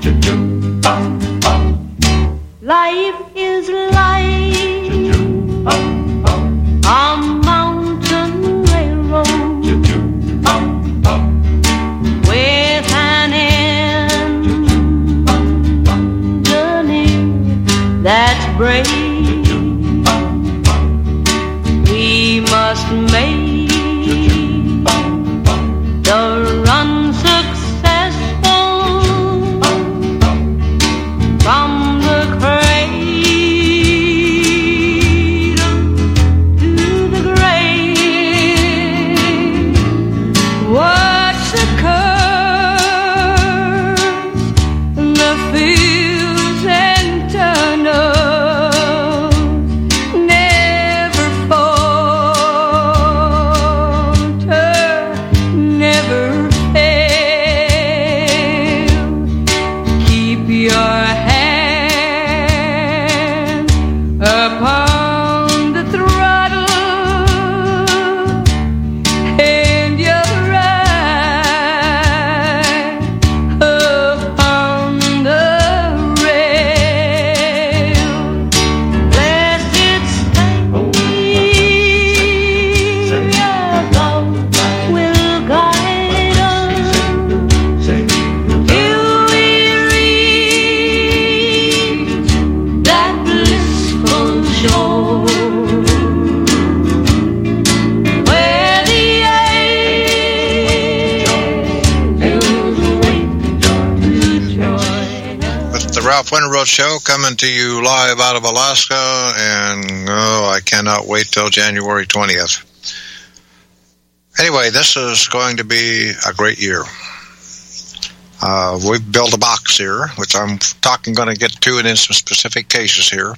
Life is like a mountain railroad with an end underneath that's brave. We must make the run successful from the cradle to the grave. Watch the curves, the fields and tunnels never falter, never fail. Keep your hand upon the throttle and your eye upon the rail. Blessed Savior, God will guide us till we reach that blissful shore where the angels wait to join us. It's the Ralph Winterroad Show coming to you live out of Alaska, and I cannot wait till January 20th. Anyway, this is going to be a great year. We've built a box here, which I'm going to get to it in some specific cases here.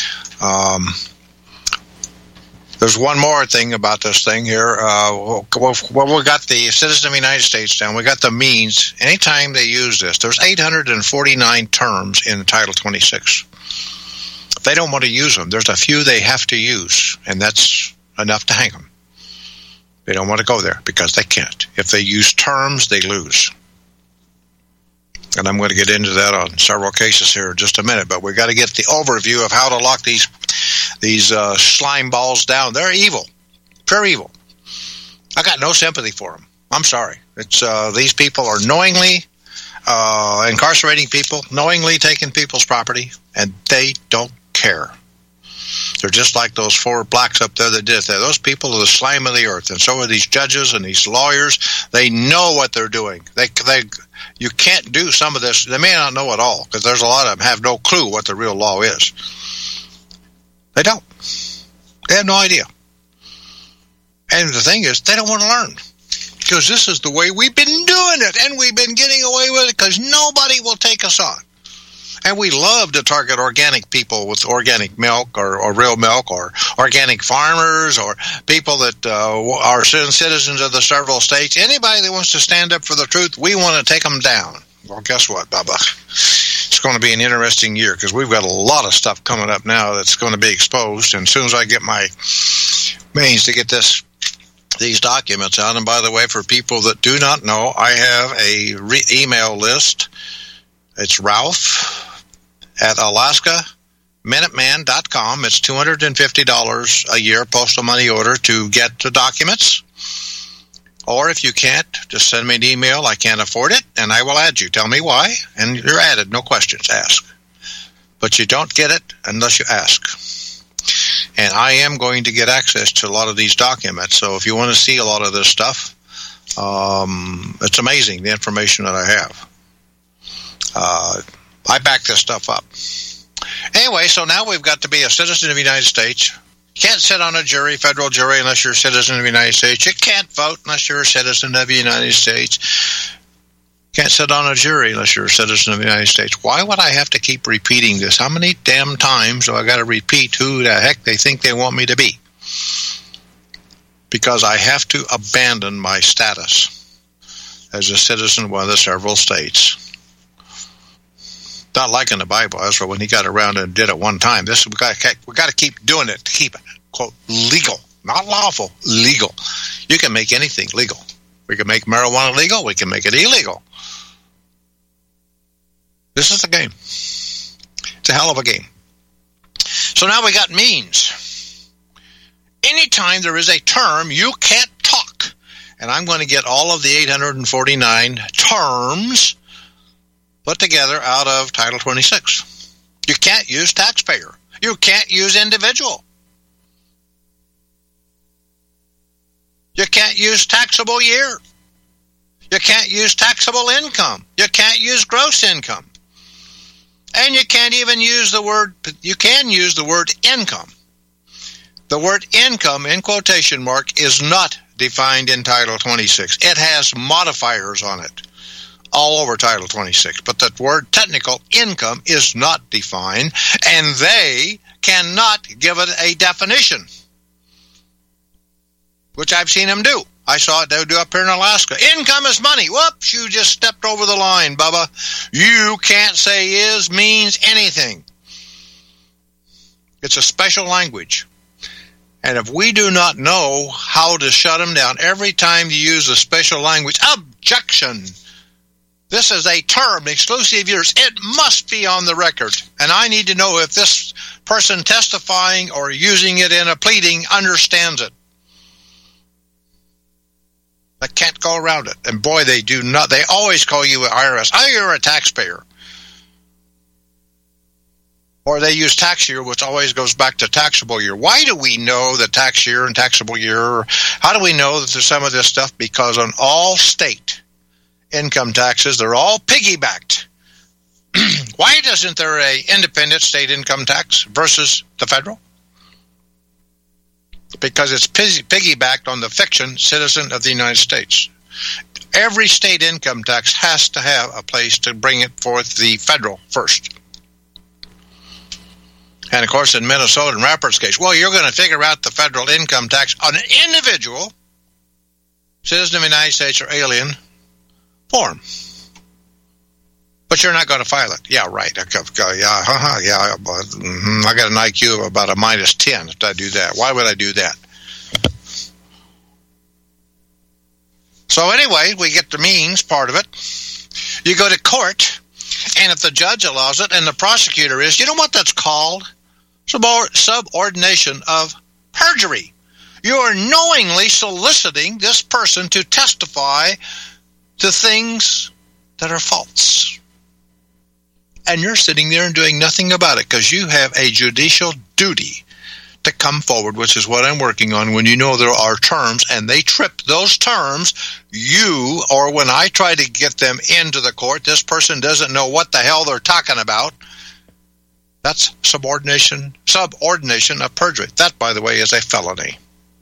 There's one more thing about this thing here. Well, we got the Citizen of the United States down. We got the means. Anytime they use this, there's 849 terms in Title 26. If they don't want to use them, there's a few they have to use, and that's enough to hang them. They don't want to go there because they can't. If they use terms, they lose. And I'm going to get into that on several cases here in just a minute, but we got to get the overview of how to lock these slime balls down. They're evil, pure evil. I got no sympathy for them. I'm sorry. It's these people are knowingly incarcerating people, knowingly taking people's property, and they don't care. They're just like those 4 blacks up there that did that. Those people are the slime of the earth, and so are these judges and these lawyers. They know what they're doing. You can't do some of this. They may not know it all, because there's a lot of them have no clue what the real law is. They don't. They have no idea. And the thing is, they don't want to learn, because this is the way we've been doing it, and we've been getting away with it because nobody will take us on. And we love to target organic people with organic milk or real milk, or organic farmers, or people that are citizens of the several states. Anybody that wants to stand up for the truth, we want to take them down. Well, guess what, Bubba? It's going to be an interesting year, because we've got a lot of stuff coming up now that's going to be exposed. And as soon as I get my means to get these documents out, and by the way, for people that do not know, I have a email list. It's Ralph at AlaskaMinuteman.com. It's $250 a year postal money order to get the documents. Or if you can't, just send me an email. I can't afford it, and I will add you. Tell me why, and you're added. No questions asked. But you don't get it unless you ask. And I am going to get access to a lot of these documents. So if you want to see a lot of this stuff, it's amazing, the information that I have. I back this stuff up. Anyway, so now we've got to be a citizen of the United States. You can't sit on a jury, federal jury, unless you're a citizen of the United States. You can't vote unless you're a citizen of the United States. You can't sit on a jury unless you're a citizen of the United States. Why would I have to keep repeating this? How many damn times do I got to repeat who the heck they think they want me to be? Because I have to abandon my status as a citizen of one of the several states. Not like in the Bible, Ezra, when he got around and did it one time. We got to keep doing it to keep it, quote, legal. Not lawful, legal. You can make anything legal. We can make marijuana legal. We can make it illegal. This is the game. It's a hell of a game. So now we got means. Anytime there is a term, you can't talk. And I'm going to get all of the 849 terms put together out of Title 26. You can't use taxpayer. You can't use individual. You can't use taxable year. You can't use taxable income. You can't use gross income. And you can't even use the word, you can use the word income. The word income, in quotation mark, is not defined in Title 26. It has modifiers on it all over Title 26. But the word technical income is not defined, and they cannot give it a definition, which I've seen them do. I saw it they do up here in Alaska. Income is money. Whoops, you just stepped over the line, Bubba. You can't say is, means anything. It's a special language. And if we do not know how to shut them down, every time you use a special language, objection. This is a term, exclusive use. It must be on the record. And I need to know if this person testifying or using it in a pleading understands it. I can't go around it. And boy, they do not. They always call you an IRS. Oh, you're a taxpayer. Or they use tax year, which always goes back to taxable year. Why do we know the tax year and taxable year? How do we know that there's some of this stuff? Because on all state income taxes, they're all piggybacked. Why isn't there a independent state income tax versus the federal? Because it's piggybacked on the fiction citizen of the United States. Every state income tax has to have a place to bring it forth the federal first. And, of course, in Minnesota and Rappert's case, well, you're going to figure out the federal income tax on an individual, citizen of the United States or alien, form. But you're not going to file it. Yeah, right. I got an IQ of about a minus 10 if I do that. Why would I do that? So anyway, we get the means part of it. You go to court, and if the judge allows it and the prosecutor is, you know what that's called? Subordination of perjury. You are knowingly soliciting this person to testify to things that are false. And you're sitting there and doing nothing about it because you have a judicial duty to come forward, which is what I'm working on. When you know there are terms and they trip those terms, you, or when I try to get them into the court, this person doesn't know what the hell they're talking about. That's subordination of perjury. That, by the way, is a felony.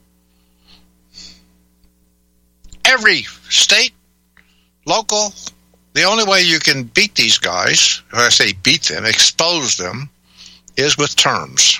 Every state, local, the only way you can beat these guys, or I say beat them, expose them, is with terms.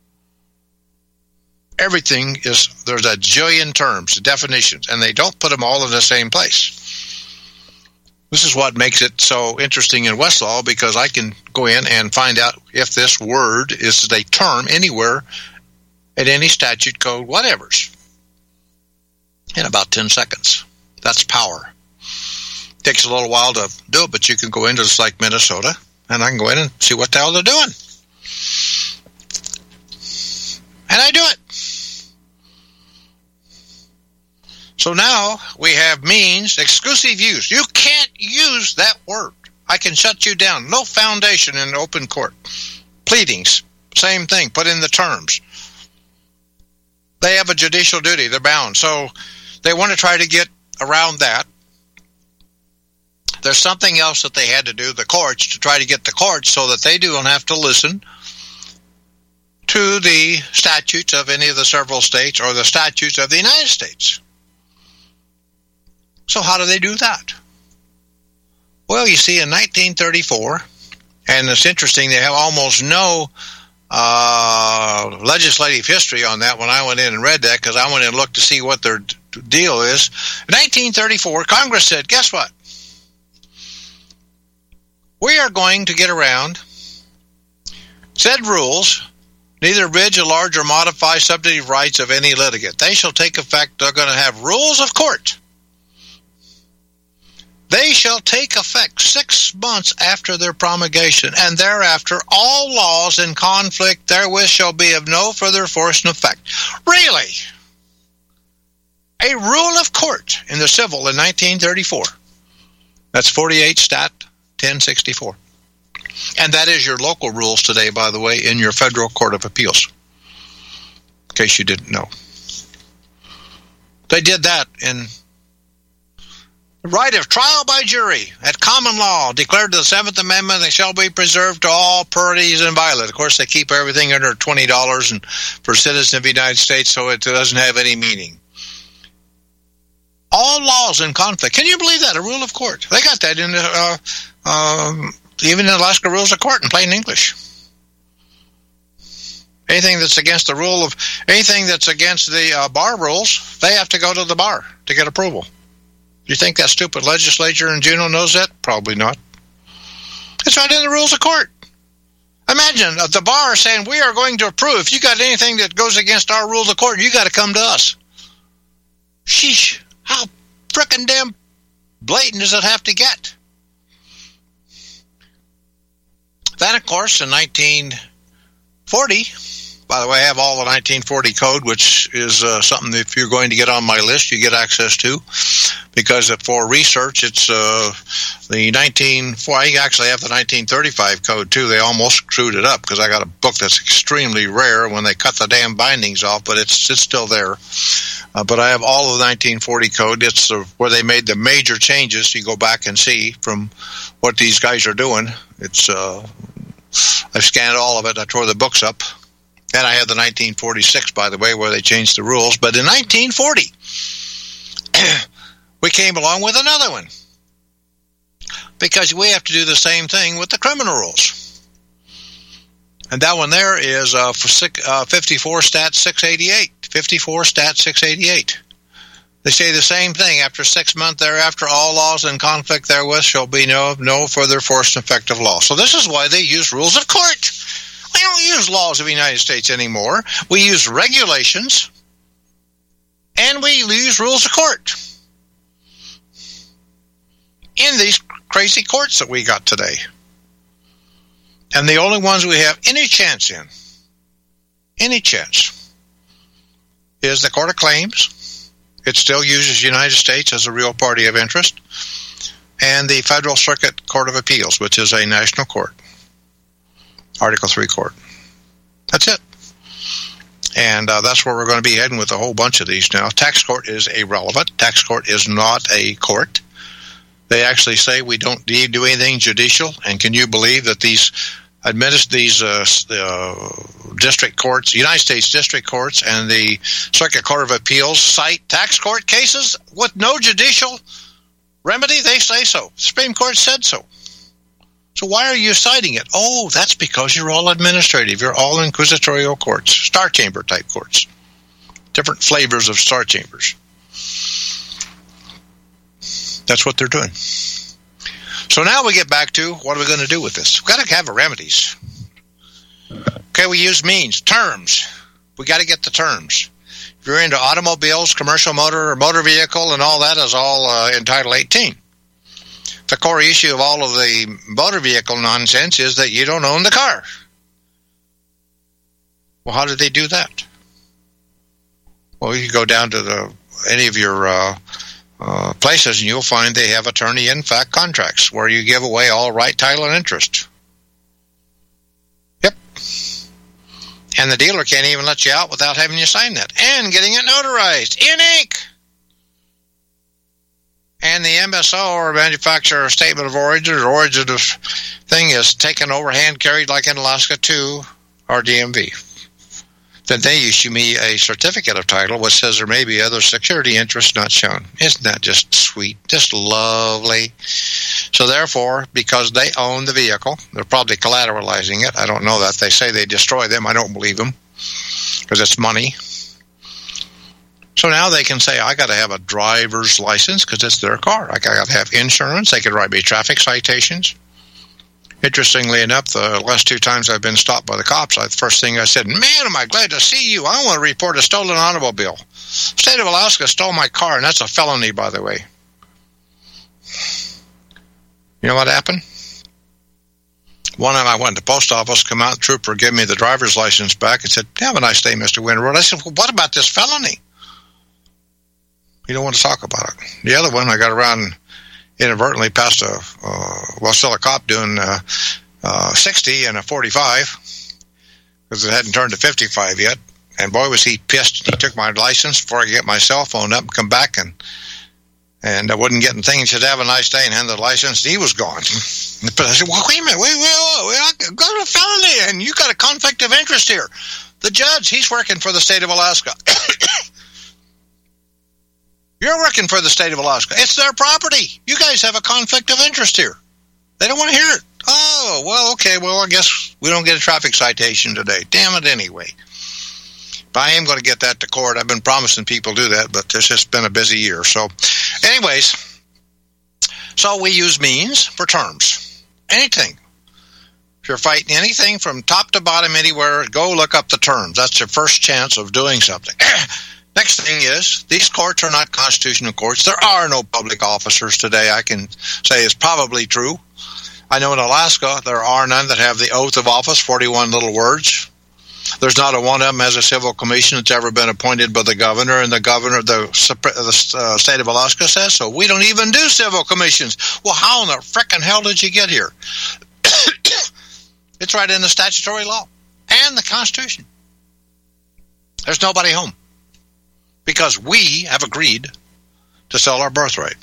Everything is, there's a jillion terms, definitions, and they don't put them all in the same place. This is what makes it so interesting in Westlaw, because I can go in and find out if this word is a term anywhere at any statute code, whatever's, in about 10 seconds. That's power. Takes a little while to do it, but you can go into just like Minnesota, and I can go in and see what the hell they're doing. And I do it. So now we have means, exclusive use. You can't use that word. I can shut you down. No foundation in open court. Pleadings, same thing. Put in the terms. They have a judicial duty. They're bound. So they want to try to get around that. There's something else that they had to do, the courts, to try to get the courts so that they don't have to listen to the statutes of any of the several states or the statutes of the United States. So how do they do that? Well, you see, in 1934, and it's interesting, they have almost no legislative history on that when I went in and read that, because I went in and looked to see what their deal is. In 1934, Congress said, guess what? We are going to get around said rules, neither abridge, enlarge, or modify substantive rights of any litigant. They shall take effect. They're going to have rules of court They shall take effect 6 months after their promulgation, and thereafter all laws in conflict therewith shall be of no further force and effect. Really? A rule of court in the civil in 1934. That's 48 Stat 1064. And that is your local rules today, by the way, in your Federal Court of Appeals, in case you didn't know. They did that in the right of trial by jury at common law, declared to the 7th Amendment, they shall be preserved to all parties inviolate. Of course, they keep everything under $20 and for citizens of the United States, so it doesn't have any meaning. All laws in conflict. Can you believe that? A rule of court. They got that in the, even in Alaska Rules of Court in plain English. Anything that's against the rule of, anything that's against the bar rules, they have to go to the bar to get approval. Do you think that stupid legislature in Juneau knows that? Probably not. It's right in the rules of court. Imagine the bar saying, we are going to approve. If you got anything that goes against our rules of court, you got to come to us. Sheesh. How frickin' damn blatant does it have to get? Then, of course, in 1940, by the way, I have all the 1940 code, which is something if you're going to get on my list, you get access to. Because for research, it's the 1940. I actually have the 1935 code, too. They almost screwed it up because I got a book that's extremely rare when they cut the damn bindings off, but it's still there. But I have all of the 1940 code. It's where they made the major changes. You go back and see from what these guys are doing. It's I've scanned all of it. I tore the books up. And I have the 1946, by the way, where they changed the rules. But in 1940, we came along with another one. Because we have to do the same thing with the criminal rules. And that one there is for 54 Stat 688. 54 Stat 688. They say the same thing. After 6 months thereafter, all laws in conflict therewith shall be no further force and effect of law. So this is why they use rules of court. We don't use laws of the United States anymore. We use regulations, and we use rules of court in these crazy courts that we got today. And the only ones we have any chance in, is the Court of Claims. It still uses the United States as a real party of interest, and the Federal Circuit Court of Appeals, which is a national court. Article 3 court. That's it. And that's where we're going to be heading with a whole bunch of these now. Tax court is irrelevant. Tax court is not a court. They actually say we don't do anything judicial. And can you believe that these district courts, United States district courts, and the Circuit Court of Appeals cite tax court cases with no judicial remedy? They say so. The Supreme Court said so. So why are you citing it? Oh, that's because you're all administrative. You're all inquisitorial courts, star chamber type courts. Different flavors of star chambers. That's what they're doing. So now we get back to what are we going to do with this? We've got to have remedies. Okay, we use means, terms. We got to get the terms. If you're into automobiles, commercial motor, or motor vehicle, and all that is all in Title 18. The core issue of all of the motor vehicle nonsense is that you don't own the car. Well, how did they do that? Well, you go down to any of your places and you'll find they have attorney-in-fact contracts where you give away all right, title, and interest. Yep. And the dealer can't even let you out without having you sign that and getting it notarized in ink. And the MSO, or manufacturer statement of origin, or origin of thing, is taken over, hand carried like in Alaska to our DMV. Then they issue me a certificate of title which says there may be other security interests not shown. Isn't that just sweet? Just lovely. So therefore, because they own the vehicle, they're probably collateralizing it. I don't know that. They say they destroy them. I don't believe them because it's money. So now they can say, I got to have a driver's license because it's their car. I got to have insurance. They could write me traffic citations. Interestingly enough, the last 2 times I've been stopped by the cops, the first thing I said, man, am I glad to see you. I want to report a stolen automobile. State of Alaska stole my car, and that's a felony, by the way. You know what happened? One time I went to the post office, come out, the trooper gave me the driver's license back and said, "Have a nice day, Mr. Winterwood." I said, "Well, what about this felony?" You don't want to talk about it. The other one, I got around inadvertently past still a cop doing 60 and a 45 because it hadn't turned to 55 yet. And boy, was he pissed. He took my license before I could get my cell phone up and come back, and I wasn't getting things. He said, "Have a nice day," and handed the license. And he was gone. But I said, "Well, wait a minute. We got a felony, and you got a conflict of interest here. The judge, he's working for the state of Alaska." You're working for the state of Alaska. It's their property. You guys have a conflict of interest here. They don't want to hear it. Oh, well, okay. Well, I guess we don't get a traffic citation today. Damn it anyway. But I am going to get that to court. I've been promising people do that, but it's just been a busy year. So, anyways, so we use means for terms. Anything. If you're fighting anything from top to bottom anywhere, go look up the terms. That's your first chance of doing something. Next thing is, these courts are not constitutional courts. There are no public officers today. I can say it's probably true. I know in Alaska, there are none that have the oath of office, 41 little words. There's not a one of them as a civil commission that's ever been appointed by the governor, and the governor of the state of Alaska says so. We don't even do civil commissions. Well, how in the frickin' hell did you get here? It's right in the statutory law and the Constitution. There's nobody home because we have agreed to sell our birthright.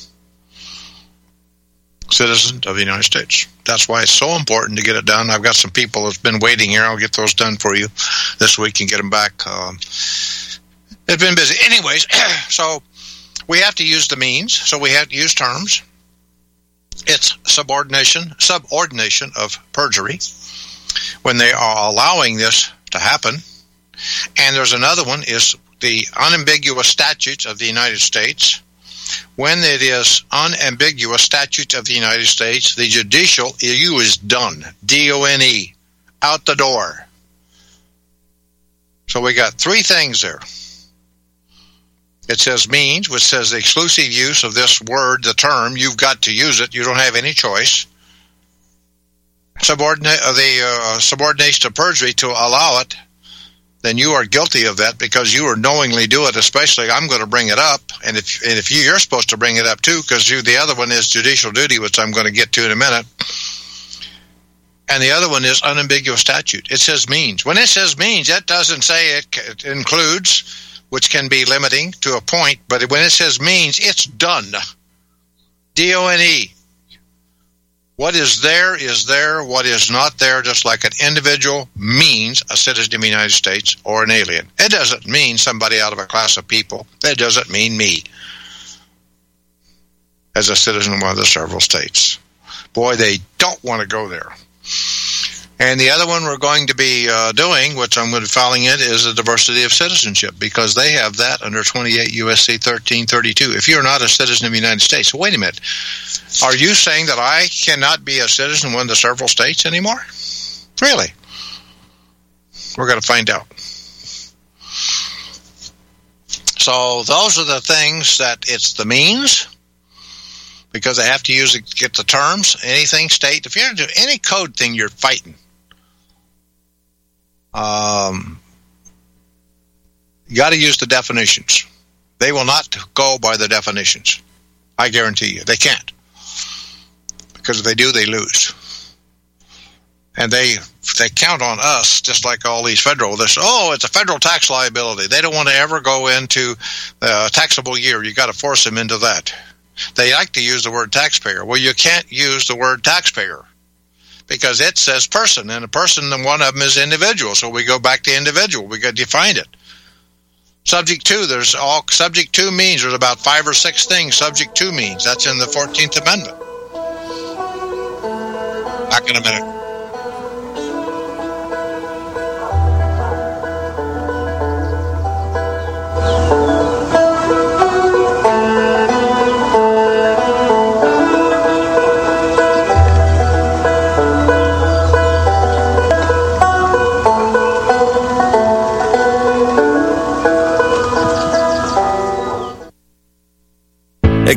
Citizens of the United States. That's why it's so important to get it done. I've got some people that's been waiting here. I'll get those done for you this week and get them back. It's been busy. Anyways, so we have to use the means. So we have to use terms. It's subordination of perjury when they are allowing this to happen. And there's another one is the unambiguous statutes of the United States. When it is unambiguous statutes of the United States, the judicial EU is done. D-O-N-E. Out the door. So we got three things there. It says means, which says the exclusive use of this word, the term, you've got to use it. You don't have any choice. Subordination to perjury to allow it, then you are guilty of that because you are knowingly do it. Especially, I'm going to bring it up, and if you're supposed to bring it up too, because the other one is judicial duty, which I'm going to get to in a minute, and the other one is unambiguous statute. It says means. When it says means, that doesn't say it includes, which can be limiting to a point, but when it says means, it's done. D-O-N-E. What is there. What is not there, just like an individual means a citizen of the United States or an alien. It doesn't mean somebody out of a class of people. It doesn't mean me as a citizen of one of the several states. Boy, they don't want to go there. And the other one we're going to be doing, which I'm going to be filing it, is a diversity of citizenship, because they have that under 28 U.S.C. 1332. If you're not a citizen of the United States, so wait a minute. Are you saying that I cannot be a citizen in one of the several states anymore? Really? We're going to find out. So those are the things that it's the means, because I have to use it to get the terms. Anything state, if you're doing any code thing, you're fighting. You got to use the definitions. They will not go by the definitions. I guarantee you, they can't. Because if they do, they lose. And they count on us, just like all these federal. This, it's a federal tax liability. They don't want to ever go into a taxable year. You got to force them into that. They like to use the word taxpayer. Well, you can't use the word taxpayer because it says person, and a person, one of them is individual. So we go back to individual. We got to define it. Subject to, there's all subject to means. There's about 5 or 6 things subject to means. That's in the 14th Amendment. Back in a minute.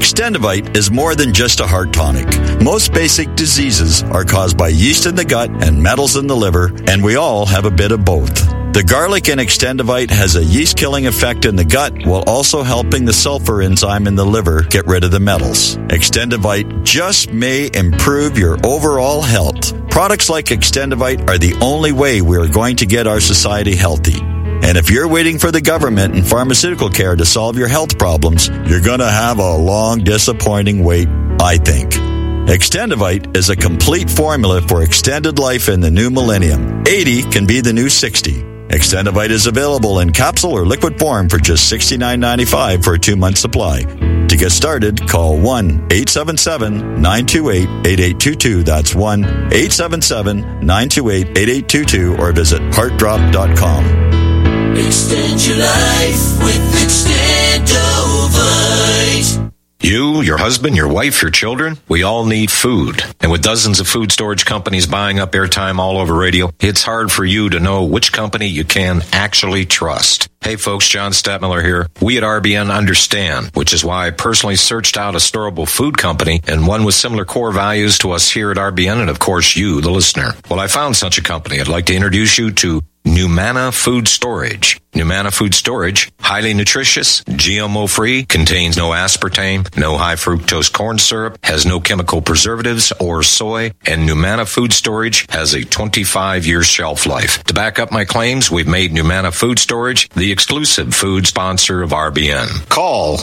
Extendivite is more than just a heart tonic. Most basic diseases are caused by yeast in the gut and metals in the liver, and we all have a bit of both. The garlic in Extendivite has a yeast-killing effect in the gut while also helping the sulfur enzyme in the liver get rid of the metals. Extendivite just may improve your overall health. Products like Extendivite are the only way we are going to get our society healthy. And if you're waiting for the government and pharmaceutical care to solve your health problems, you're going to have a long, disappointing wait, I think. Extendivite is a complete formula for extended life in the new millennium. 80 can be the new 60. Extendivite is available in capsule or liquid form for just $69.95 for a 2-month supply. To get started, call 1-877-928-8822. That's 1-877-928-8822 or visit heartdrop.com. Extend your life with Extendovite. You, your husband, your wife, your children, we all need food. And with dozens of food storage companies buying up airtime all over radio, it's hard for you to know which company you can actually trust. Hey folks, John Stadtmiller here. We at RBN understand, which is why I personally searched out a storable food company and one with similar core values to us here at RBN and of course you, the listener. Well, I found such a company. I'd like to introduce you to Numana Food Storage. Numana Food Storage, highly nutritious, GMO-free, contains no aspartame, no high-fructose corn syrup, has no chemical preservatives or soy, and Numana Food Storage has a 25-year shelf life. To back up my claims, we've made Numana Food Storage the exclusive food sponsor of RBN. Call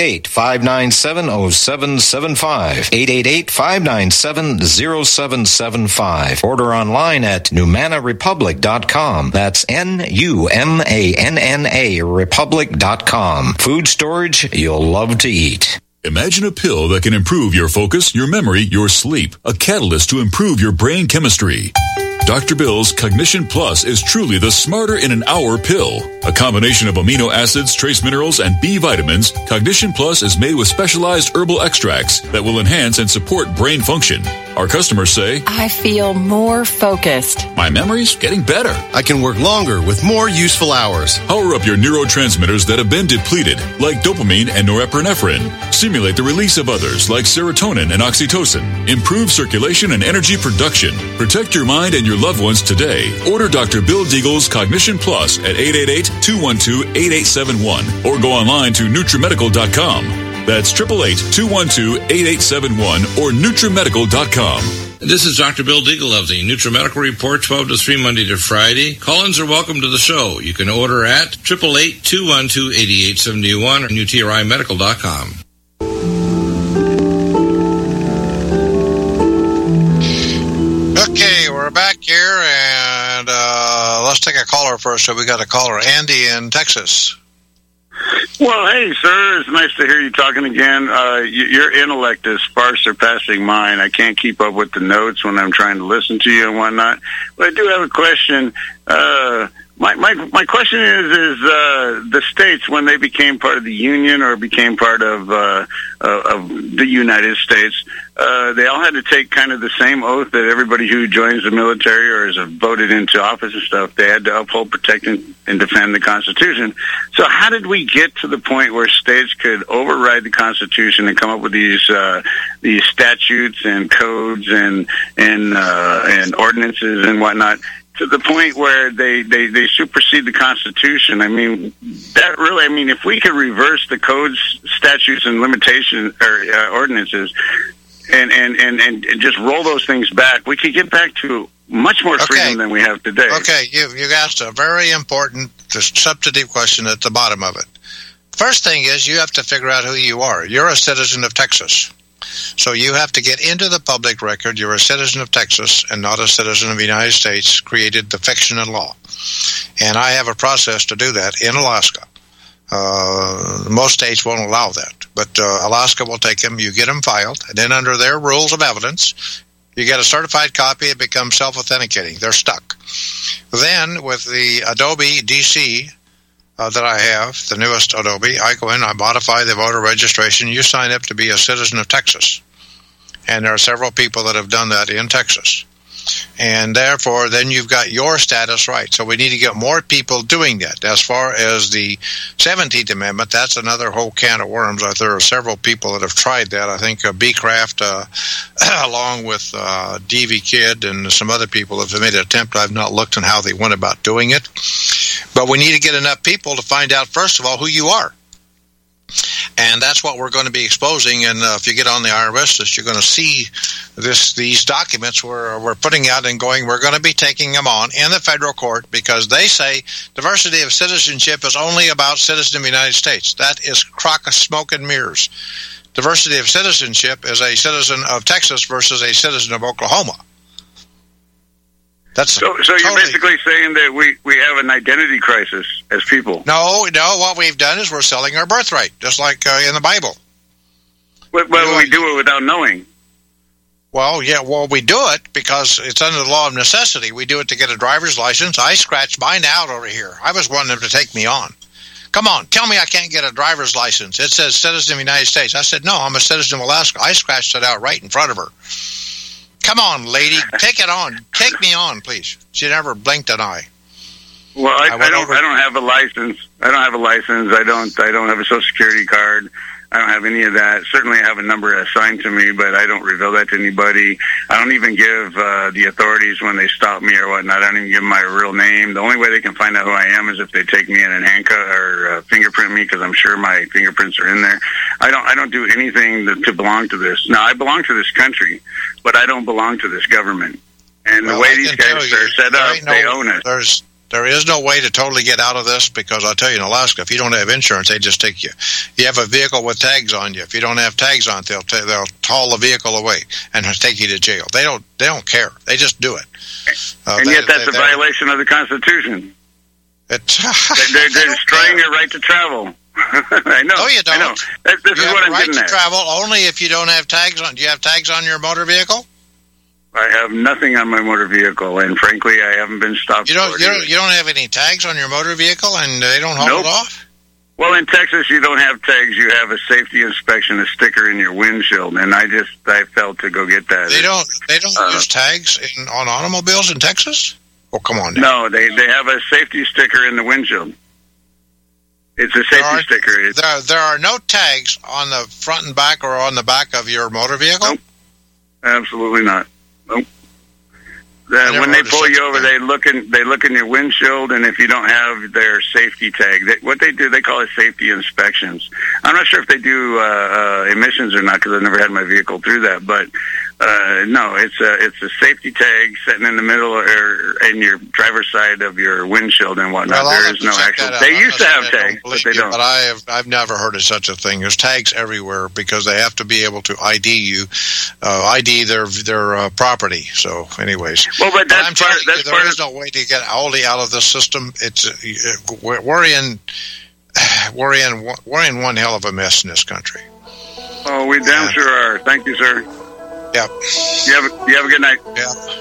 888-597-0775, 888-597-0775. Order online at NumanaRepublic.com. That's NUMANNA Republic.com. Food storage you'll love to eat. Imagine a pill that can improve your focus, your memory, your sleep. A catalyst to improve your brain chemistry. Dr. Bill's Cognition Plus is truly the smarter in an hour pill. A combination of amino acids, trace minerals, and B vitamins, Cognition Plus is made with specialized herbal extracts that will enhance and support brain function. Our customers say, I feel more focused. My memory's getting better. I can work longer with more useful hours. Power up your neurotransmitters that have been depleted, like dopamine and norepinephrine. Stimulate the release of others, like serotonin and oxytocin. Improve circulation and energy production. Protect your mind and your loved ones today. Order Dr. Bill Deagle's Cognition Plus at 888-212-8871 or go online to NutriMedical.com. That's 888-212-8871 or NutriMedical.com. This is Dr. Bill Deagle of the NutriMedical Report, 12 to 3 Monday to Friday. Call-ins are welcome to the show. You can order at 888-212-8871 or NutriMedical.com. Okay, we're back here, and let's take a caller first. So we got a caller, Andy in Texas. Well, hey, sir, it's nice to hear you talking again. Your intellect is far surpassing mine. I can't keep up with the notes when I'm trying to listen to you and whatnot. But I do have a question. My question is the states, when they became part of the Union or became part of the United States, they all had to take kind of the same oath that everybody who joins the military or is voted into office and stuff, they had to uphold, protect, and defend the Constitution. So how did we get to the point where states could override the Constitution and come up with these statutes and codes and ordinances and whatnot, to the point where they supersede the Constitution? I mean, that really, I mean, if we could reverse the codes, statutes, and limitations or ordinances and just roll those things back, we could get back to much more freedom than we have today. Okay, you asked a very important, substantive question at the bottom of it. First thing is you have to figure out who you are. You're a citizen of Texas. So you have to get into the public record. You're a citizen of Texas and not a citizen of the United States, created the fiction and law. And I have a process to do that in Alaska. Most states won't allow that, but Alaska will take them. You get them filed, and then under their rules of evidence, you get a certified copy. It becomes self-authenticating. They're stuck. Then with the Adobe DC that I have, the newest Adobe, I go in, I modify the voter registration. You sign up to be a citizen of Texas. And there are several people that have done that in Texas. And therefore, then you've got your status right. So we need to get more people doing that. As far as the 17th Amendment, that's another whole can of worms. There are several people that have tried that. I think B. Craft, along with DV Kid and some other people have made an attempt. I've not looked at how they went about doing it. But we need to get enough people to find out, first of all, who you are. And that's what we're going to be exposing. And if you get on the IRS list, you're going to see these documents we're putting out and going, we're going to be taking them on in the federal court because they say diversity of citizenship is only about citizen of the United States. That is crock of smoke and mirrors. Diversity of citizenship is a citizen of Texas versus a citizen of Oklahoma. That's so you're basically saying that we have an identity crisis as people. No, what we've done is we're selling our birthright, just like in the Bible. Well, we do it without knowing. Well, we do it because it's under the law of necessity. We do it to get a driver's license. I scratched mine out over here. I was wanting them to take me on. Come on, tell me I can't get a driver's license. It says citizen of the United States. I said, no, I'm a citizen of Alaska. I scratched it out right in front of her. Come on, lady, take it on. Take me on, please. She never blinked an eye. Well, I don't have a license. I don't have a Social Security card. I don't have any of that. Certainly I have a number assigned to me, but I don't reveal that to anybody. I don't even give the authorities when they stop me or whatnot. I don't even give them my real name. The only way they can find out who I am is if they take me in and handcuff or fingerprint me, because I'm sure my fingerprints are in there. I don't do anything to belong to this. Now, I belong to this country, but I don't belong to this government. And the way these guys are set up, they own it. There is no way to totally get out of this because I'll tell you, in Alaska, if you don't have insurance, they just take you. You have a vehicle with tags on you. If you don't have tags on it, they'll haul the vehicle away and take you to jail. They don't care. They just do it. And yet that's a violation of the Constitution. They're destroying your right to travel. I know. No, you don't. I know. This is what I'm getting at. You have the right to travel only if you don't have tags on. Do you have tags on your motor vehicle? I have nothing on my motor vehicle, and frankly, I haven't been stopped. You don't have any tags on your motor vehicle, and they don't haul it off? Well, in Texas, you don't have tags. You have a safety inspection, a sticker in your windshield, and I felt to go get that. They don't use tags on automobiles in Texas? Oh, come on now. No, they have a safety sticker in the windshield. It's a safety sticker. There are no tags on the front and back or on the back of your motor vehicle? Nope. Absolutely not. Nope. When they pull you over, they look in your windshield, and if you don't have their safety tag, what they do, they call it safety inspections. I'm not sure if they do emissions or not because I've never had my vehicle through that, but no, it's a safety tag sitting in the middle or in your driver's side of your windshield and whatnot. There is no actual. They used to have tags, but they don't. But I've never heard of such a thing. There's tags everywhere because they have to be able to ID you, ID their property. So, anyways, well, but that's part. There is no way to get wholly out of this system. We're in one hell of a mess in this country. Oh, we damn sure are. Thank you, sir. Yep. You have a good night. Yeah.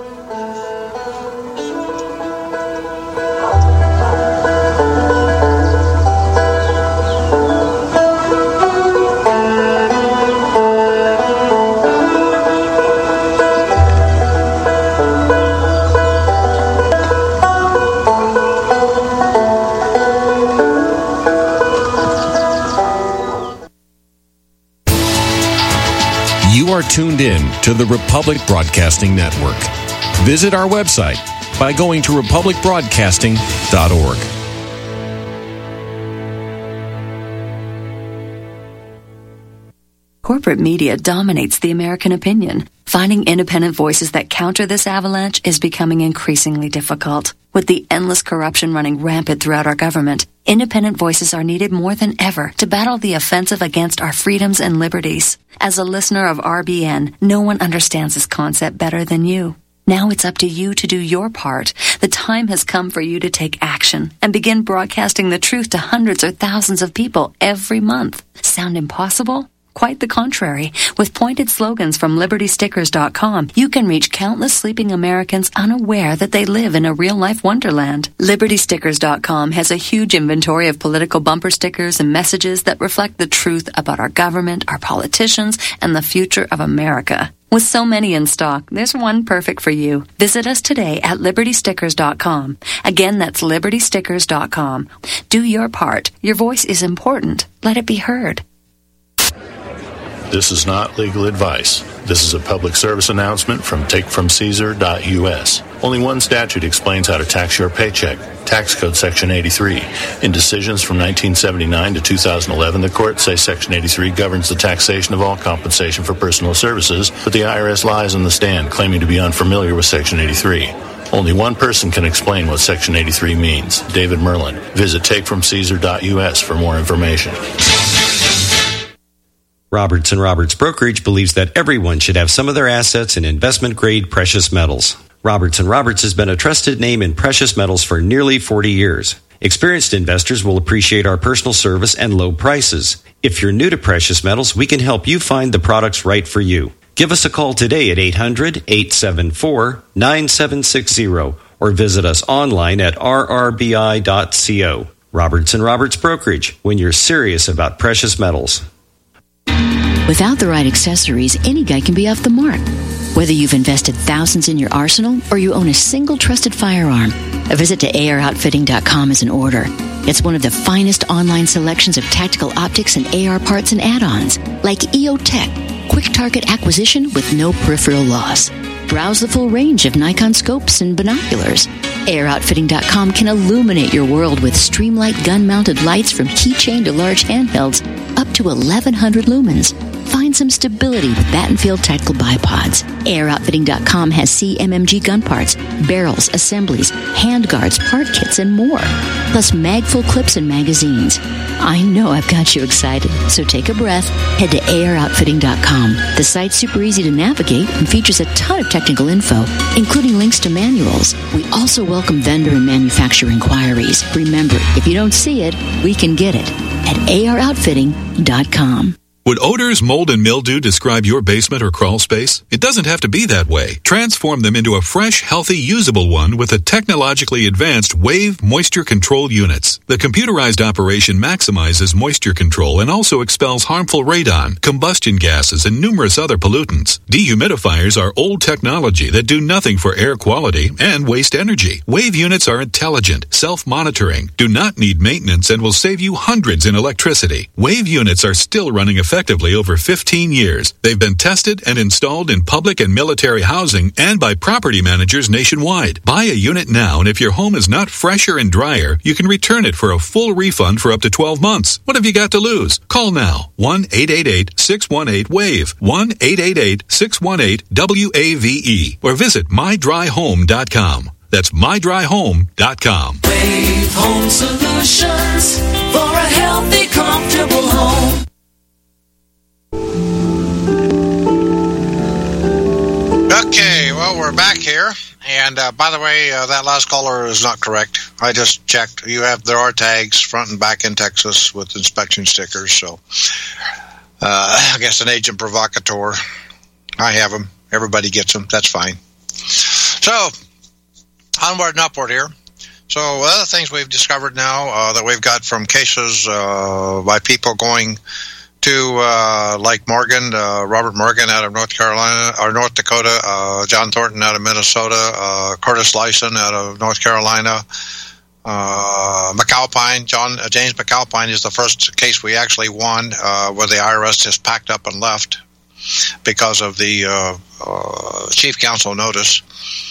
You are tuned in to the Republic Broadcasting Network. Visit our website by going to republicbroadcasting.org. Corporate media dominates the American opinion. Finding independent voices that counter this avalanche is becoming increasingly difficult. With the endless corruption running rampant throughout our government, independent voices are needed more than ever to battle the offensive against our freedoms and liberties. As a listener of RBN, no one understands this concept better than you. Now it's up to you to do your part. The time has come for you to take action and begin broadcasting the truth to hundreds or thousands of people every month. Sound impossible? Quite the contrary. With pointed slogans from LibertyStickers.com, you can reach countless sleeping Americans unaware that they live in a real-life wonderland. LibertyStickers.com has a huge inventory of political bumper stickers and messages that reflect the truth about our government, our politicians, and the future of America. With so many in stock, there's one perfect for you. Visit us today at libertystickers.com. Again, that's libertystickers.com. Do your part. Your voice is important. Let it be heard. This is not legal advice. This is a public service announcement from takefromcaesar.us. Only one statute explains how to tax your paycheck, Tax Code Section 83. In decisions from 1979 to 2011, the courts say Section 83 governs the taxation of all compensation for personal services, but the IRS lies on the stand, claiming to be unfamiliar with Section 83. Only one person can explain what Section 83 means, David Merlin. Visit takefromcaesar.us for more information. Roberts & Roberts Brokerage believes that everyone should have some of their assets in investment-grade precious metals. Roberts & Roberts has been a trusted name in precious metals for nearly 40 years. Experienced investors will appreciate our personal service and low prices. If you're new to precious metals, we can help you find the products right for you. Give us a call today at 800-874-9760 or visit us online at rrbi.co. Roberts & Roberts Brokerage, when you're serious about precious metals. Without the right accessories, any guy can be off the mark. Whether you've invested thousands in your arsenal or you own a single trusted firearm, a visit to aroutfitting.com is in order. It's one of the finest online selections of tactical optics and AR parts and add-ons, like EOTech, quick target acquisition with no peripheral loss. Browse the full range of Nikon scopes and binoculars. AirOutfitting.com can illuminate your world with Streamlight gun-mounted lights from keychain to large handhelds, up to 1,100 lumens. Find some stability with Battenfield tactical bipods. AirOutfitting.com has CMMG gun parts, barrels, assemblies, handguards, part kits, and more. Plus mag-full clips and magazines. I know I've got you excited, so take a breath. Head to AirOutfitting.com. The site's super easy to navigate and features a ton of technical info, including links to manuals. We also welcome vendor and manufacturer inquiries. Remember, if you don't see it, we can get it at AROutfitting.com. Would odors, mold, and mildew describe your basement or crawl space? It doesn't have to be that way. Transform them into a fresh, healthy, usable one with the technologically advanced Wave Moisture Control Units. The computerized operation maximizes moisture control and also expels harmful radon, combustion gases, and numerous other pollutants. Dehumidifiers are old technology that do nothing for air quality and waste energy. Wave units are intelligent, self-monitoring, do not need maintenance, and will save you hundreds in electricity. Wave units are still running effectively over 15 years. They've been tested and installed in public and military housing and by property managers nationwide. Buy a unit now, and if your home is not fresher and drier, you can return it for a full refund for up to 12 months. What have you got to lose? Call now. 1-888-618-WAVE. 1-888-618-WAVE. Or visit mydryhome.com. That's mydryhome.com. Wave Home Solutions for a healthy, comfortable home. Okay, well, we're back here. And by the way, that last caller is not correct. I just checked. There are tags front and back in Texas with inspection stickers. So I guess an agent provocateur. I have them. Everybody gets them. That's fine. So onward and upward here. So other things we've discovered now that we've got from cases by people going to like Morgan, Robert Morgan out of North Carolina or North Dakota, John Thornton out of Minnesota, Curtis Lyson out of North Carolina, McAlpine, James McAlpine is the first case we actually won where the IRS just packed up and left because of the chief counsel notice.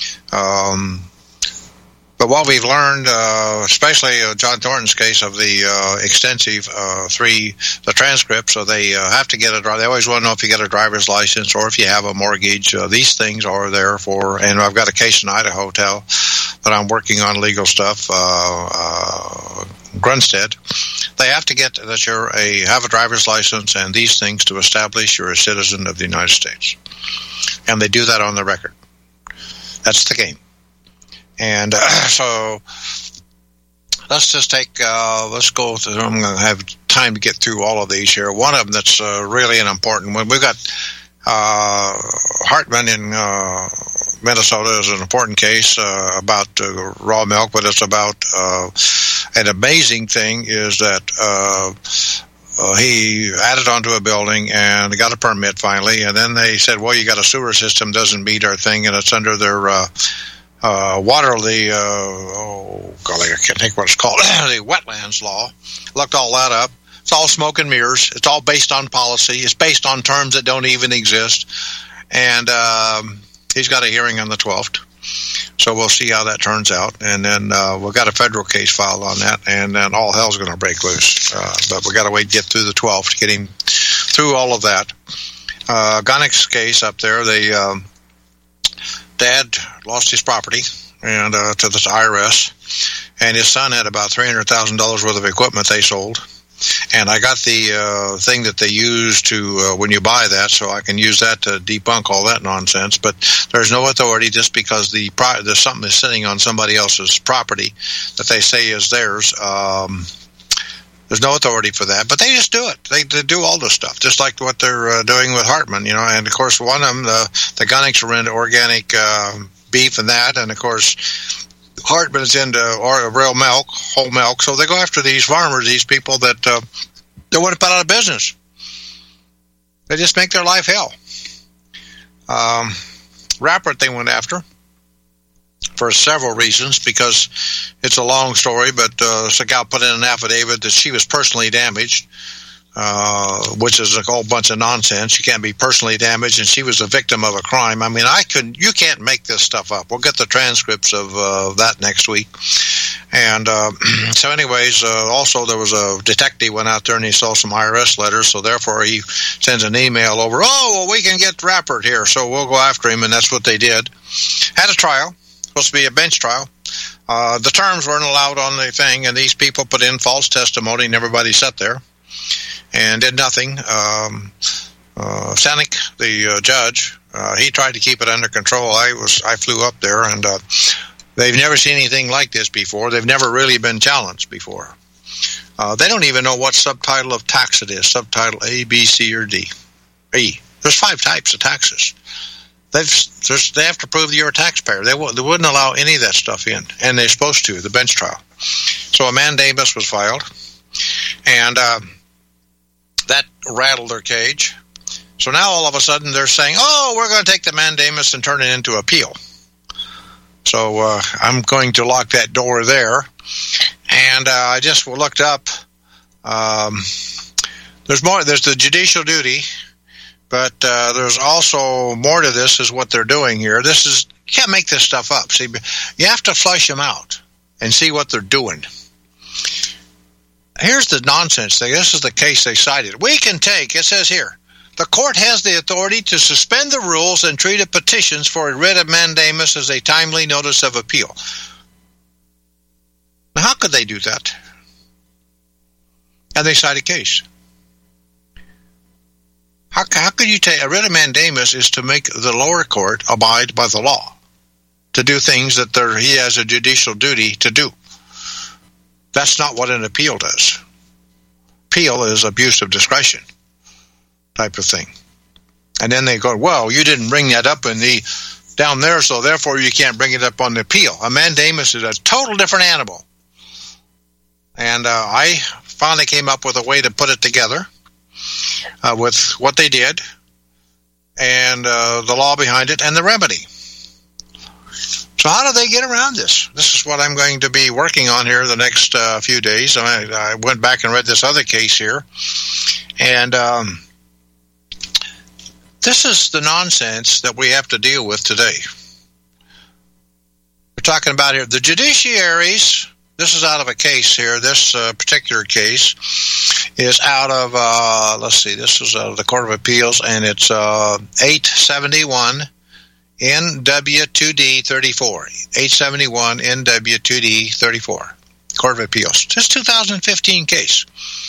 But what we've learned, especially John Thornton's case of the extensive the transcript, so they have to get they always want to know if you get a driver's license or if you have a mortgage. These things are there for, and I've got a case in Idaho that I'm working on legal stuff, Grunstead. They have to get that have a driver's license and these things to establish you're a citizen of the United States. And they do that on the record. That's the game. And so let's just let's go through. I'm going to have time to get through all of these here. One of them that's really an important one. We've got Hartman in Minnesota is an important case about raw milk, but it's about an amazing thing is that he added onto a building and got a permit finally. And then they said, well, you got a sewer system, doesn't meet our thing, and it's under their water, I can't think what it's called, the wetlands law. Looked all that up. It's all smoke and mirrors. It's all based on policy. It's based on terms that don't even exist. And he's got a hearing on the 12th. So we'll see how that turns out. And then we've got a federal case filed on that, and then all hell's going to break loose. But we got to wait to get through the 12th to get him through all of that. Gunnick's case up there, Dad lost his property and to the IRS, and his son had about $300,000 worth of equipment they sold. And I got the thing that they use to when you buy that, so I can use that to debunk all that nonsense. But there's no authority just because there's something is sitting on somebody else's property that they say is theirs. There's no authority for that, but they just do it. They do all this stuff, just like what they're doing with Hartman, you know. And of course, one of them, the Gunnicks are into organic beef and that, and of course, Hartman is into real milk, whole milk. So they go after these farmers, these people that they want to put out of business. They just make their life hell. Rappert they went after for several reasons, because it's a long story, but Segal put in an affidavit that she was personally damaged, which is a whole bunch of nonsense. You can't be personally damaged, and she was a victim of a crime. I mean, you can't make this stuff up. We'll get the transcripts of that next week. And so anyways, also there was a detective went out there and he saw some IRS letters, so therefore he sends an email over, oh, well, we can get Rappert here, so we'll go after him, and that's what they did. Had a trial. Supposed to be a bench trial. The terms weren't allowed on the thing, and these people put in false testimony, and everybody sat there and did nothing. Sanic, the judge, he tried to keep it under control. I flew up there, and they've never seen anything like this before. They've never really been challenged before. They don't even know what subtitle of tax it is, subtitle A, B, C, or D. E. There's 5 types of taxes. They have to prove that you're a taxpayer. They wouldn't allow any of that stuff in, and they're supposed to, the bench trial. So a mandamus was filed, and that rattled their cage. So now all of a sudden they're saying, oh, we're going to take the mandamus and turn it into appeal. So I'm going to lock that door there. And I just looked up. There's more. There's the judicial duty. But there's also more to this is what they're doing here. You can't make this stuff up. See, you have to flush them out and see what they're doing. Here's the nonsense thing. This is the case they cited. It says here, the court has the authority to suspend the rules and treat petitions for a writ of mandamus as a timely notice of appeal. Now, how could they do that? And they cite a case. How could you take a writ of mandamus is to make the lower court abide by the law, to do things that he has a judicial duty to do. That's not what an appeal does. Appeal is abuse of discretion type of thing. And then they go, well, you didn't bring that up down there, so therefore you can't bring it up on the appeal. A mandamus is a total different animal. And I finally came up with a way to put it together. With what they did and the law behind it and the remedy. So how do they get around this? This is what I'm going to be working on here the next few days. I went back and read this other case here, and this is the nonsense that we have to deal with today. We're talking about here the judiciaries. This is out of a case here. This particular case is out of, this is out of the Court of Appeals, and it's 871 NW2D 34. 871 NW2D 34. Court of Appeals. This 2015 case.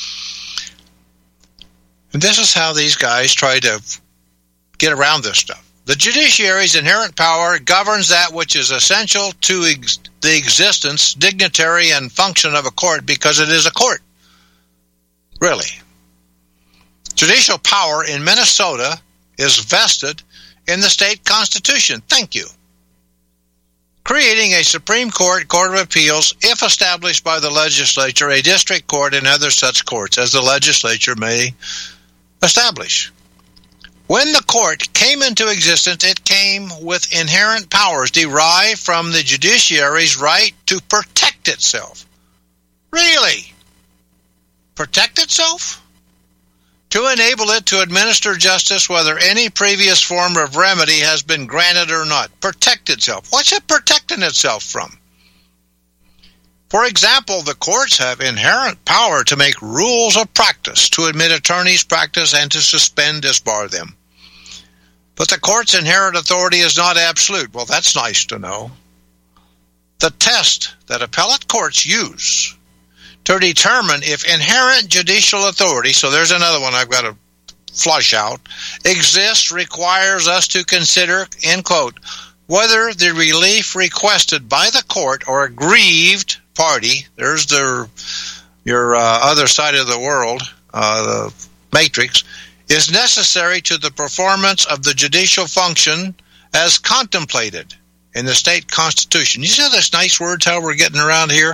And this is how these guys try to get around this stuff. The judiciary's inherent power governs that which is essential to the existence, dignitary, and function of a court because it is a court. Really. Judicial power in Minnesota is vested in the state constitution. Thank you. creating a Supreme Court, Court of Appeals, if established by the legislature, a district court, and other such courts as the legislature may establish. When the court came into existence, it came with inherent powers derived from the judiciary's right to protect itself. Really? Protect itself? To enable it to administer justice whether any previous form of remedy has been granted or not. Protect itself. What's it protecting itself from? For example, the courts have inherent power to make rules of practice, to admit attorneys' practice, and to suspend, disbar them. But the court's inherent authority is not absolute. Well, that's nice to know. The test that appellate courts use to determine if inherent judicial authority, so there's another one I've got to flush out, exists requires us to consider, end quote, whether the relief requested by the court or aggrieved party, there's your other side of the world, the matrix, is necessary to the performance of the judicial function as contemplated in the state constitution. You see this nice words how we're getting around here?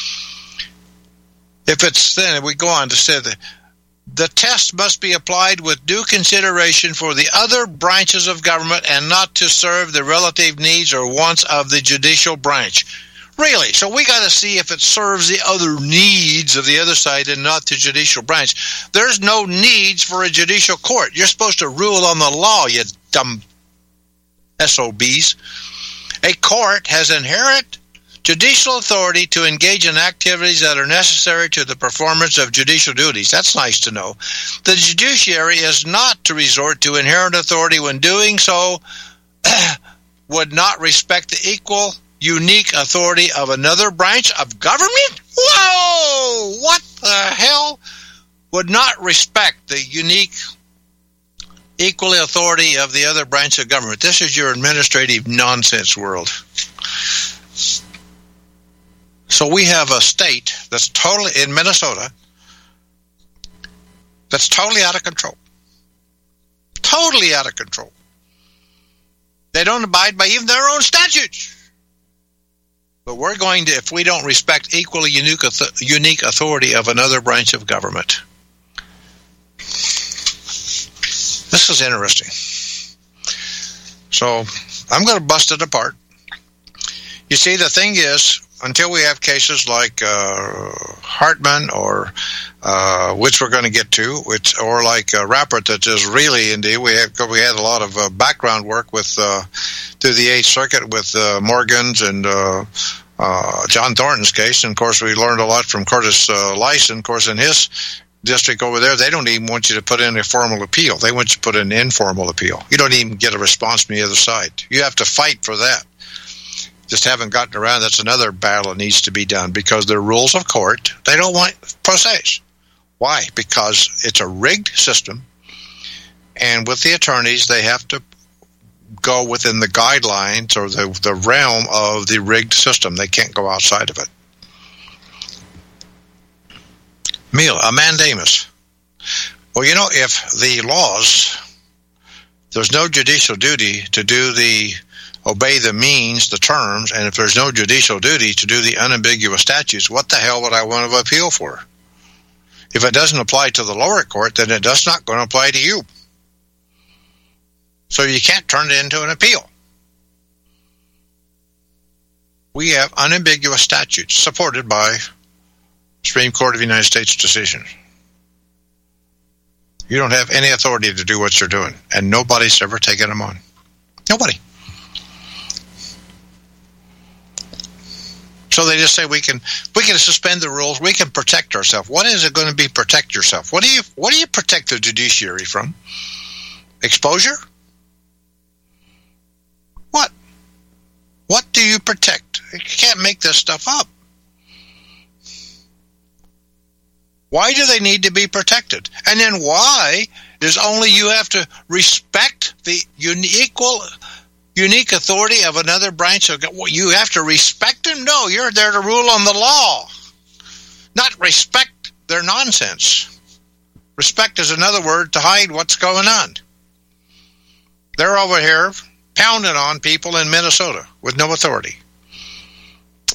If it's then, we go on to say that the test must be applied with due consideration for the other branches of government and not to serve the relative needs or wants of the judicial branch. Really? So we got to see if it serves the other needs of the other side and not the judicial branch. There's no needs for a judicial court. You're supposed to rule on the law, you dumb SOBs. A court has inherent judicial authority to engage in activities that are necessary to the performance of judicial duties. That's nice to know. The judiciary is not to resort to inherent authority when doing so would not respect the equal, unique authority of another branch of government? Whoa! What the hell? Would not respect the unique, equal authority of the other branch of government. This is your administrative nonsense world. So we have a state that's totally, in Minnesota, that's totally out of control. Totally out of control. They don't abide by even their own statutes. But we're going to, if we don't respect equally unique authority of another branch of government. This is interesting. So I'm going to bust it apart. You see, the thing is, until we have cases like Hartman or which we're going to get to, or like Rappert, that is really indeed we had a lot of background work with through the 8th Circuit with Morgan's and John Thornton's case, and of course we learned a lot from Curtis Lyson. Of course, in his district over there, they don't even want you to put in a formal appeal; they want you to put in an informal appeal. You don't even get a response from the other side. You have to fight for that. Just haven't gotten around. That's another battle that needs to be done because their rules of court, they don't want pro ses. Why? Because it's a rigged system, and with the attorneys, they have to go within the guidelines or the realm of the rigged system. They can't go outside of it. A mandamus. Well, you know, if the laws, there's no judicial duty to do obey the means, the terms, and if there's no judicial duty to do the unambiguous statutes, what the hell would I want to appeal for? If it doesn't apply to the lower court, then it does not going to apply to you. So you can't turn it into an appeal. We have unambiguous statutes supported by Supreme Court of the United States decision. You don't have any authority to do what you're doing, and nobody's ever taken them on. Nobody. So they just say we can suspend the rules. We can protect ourselves. What is it going to be? Protect yourself. What do you protect the judiciary from? Exposure? What? What do you protect? You can't make this stuff up. Why do they need to be protected? And then why is only you have to respect the unique authority of another branch of government? You have to respect them? No, you're there to rule on the law, not respect their nonsense. Respect is another word to hide what's going on. They're over here pounding on people in Minnesota with no authority.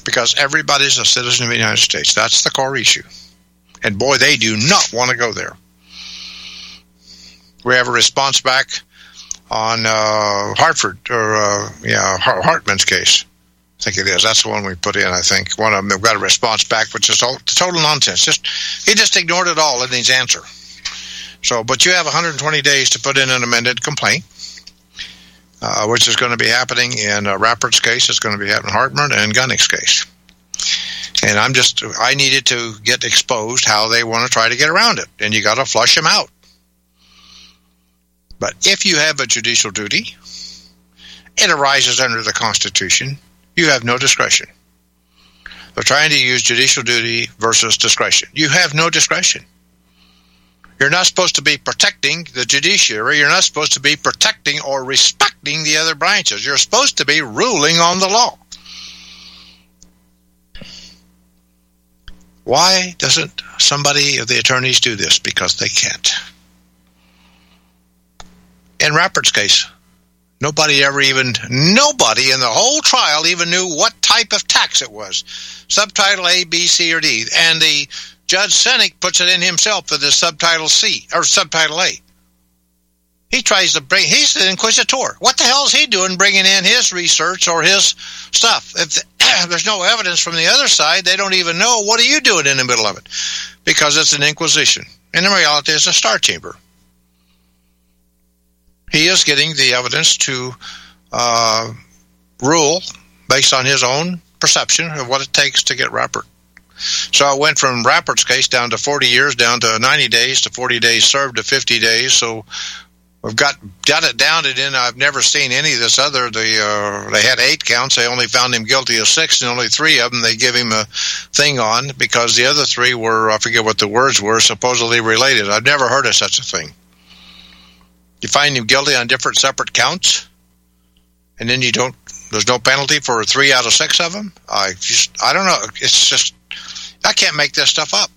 Because everybody's a citizen of the United States. That's the core issue. And boy, they do not want to go there. We have a response back on Hartford, or Hartman's case. I think it is. That's the one we put in, I think. One of them, they've got a response back, which is total nonsense. He just ignored it all in his answer. So, but you have 120 days to put in an amended complaint, which is going to be happening in Rappert's case. It's going to be happening in Hartman and Gunnick's case. And I needed to get exposed how they want to try to get around it. And you got to flush them out. But if you have a judicial duty, it arises under the Constitution. You have no discretion. They're trying to use judicial duty versus discretion. You have no discretion. You're not supposed to be protecting the judiciary. You're not supposed to be protecting or respecting the other branches. You're supposed to be ruling on the law. Why doesn't somebody of the attorneys do this? Because they can't. In Rappert's case, nobody in the whole trial even knew what type of tax it was. Subtitle A, B, C, or D. And the Judge Seneck puts it in himself for the subtitle C, or subtitle A. He tries to he's the inquisitor. What the hell is he doing bringing in his research or his stuff? If there's no evidence from the other side, they don't even know, what are you doing in the middle of it? Because it's an inquisition. And in reality, it's a star chamber. He is getting the evidence to rule based on his own perception of what it takes to get Rappert. So I went from Rappert's case down to 40 years, down to 90 days, to 40 days served, to 50 days. So we've got it down to then. I've never seen any of this other. They had 8 counts. They only found him guilty of 6, and only 3 of them they give him a thing on, because the other 3 were, I forget what the words were, supposedly related. I've never heard of such a thing. You find him guilty on different separate counts, and then there's no penalty for 3 out of 6 of them? I don't know. It's just, I can't make this stuff up.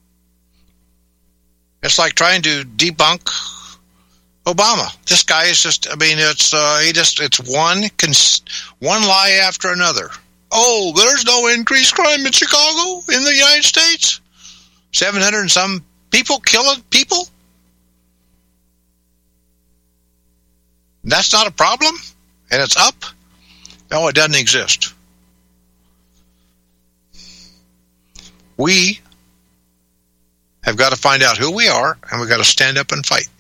It's like trying to debunk Obama. This guy is just, it's one lie after another. Oh, there's no increased crime in Chicago, in the United States? 700 and some people killing people? That's not a problem? And it's up? No, it doesn't exist. We have got to find out who we are, and we've got to stand up and fight.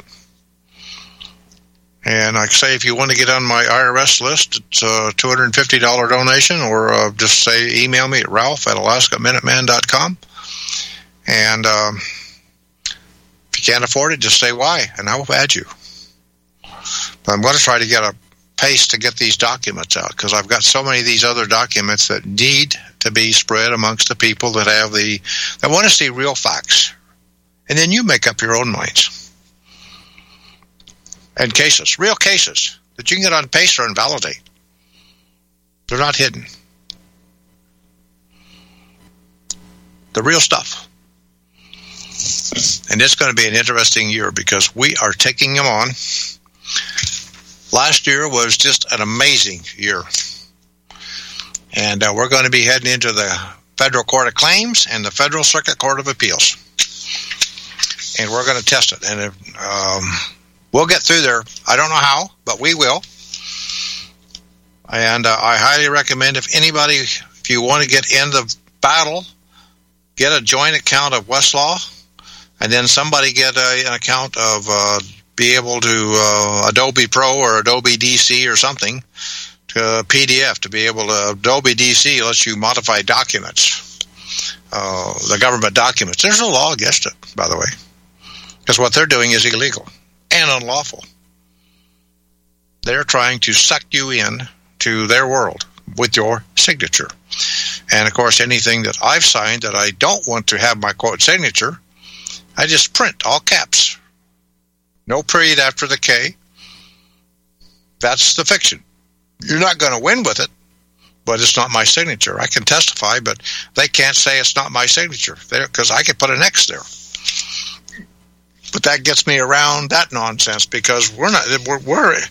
And like I say, if you want to get on my IRS list, it's a $250 donation, or just email me at ralph@alaskaMinuteman.com. And if you can't afford it, just say why, and I will add you. But I'm going to try to get a pace to get these documents out, because I've got so many of these other documents that need to be spread amongst the people that that want to see real facts. And then you make up your own minds. And cases, real cases, that you can get on Pacer and validate. They're not hidden. The real stuff. And it's going to be an interesting year, because we are taking them on. Last year was just an amazing year. And we're going to be heading into the Federal Court of Claims and the Federal Circuit Court of Appeals. And we're going to test it. And we'll get through there. I don't know how, but we will. And I highly recommend, if you want to get in the battle, get a joint account of Westlaw, and then somebody get an account of be able to Adobe Pro or Adobe DC or something, to PDF, to be able to. Adobe DC lets you modify documents, the government documents. There's no law against it, by the way, because what they're doing is illegal and unlawful. They're trying to suck you in to their world with your signature. And of course, anything that I've signed that I don't want to have my quote signature, I just print all caps. No period after the K. That's the fiction. You're not going to win with it, but it's not my signature. I can testify, but they can't say it's not my signature, because I can put an X there. But that gets me around that nonsense, because we're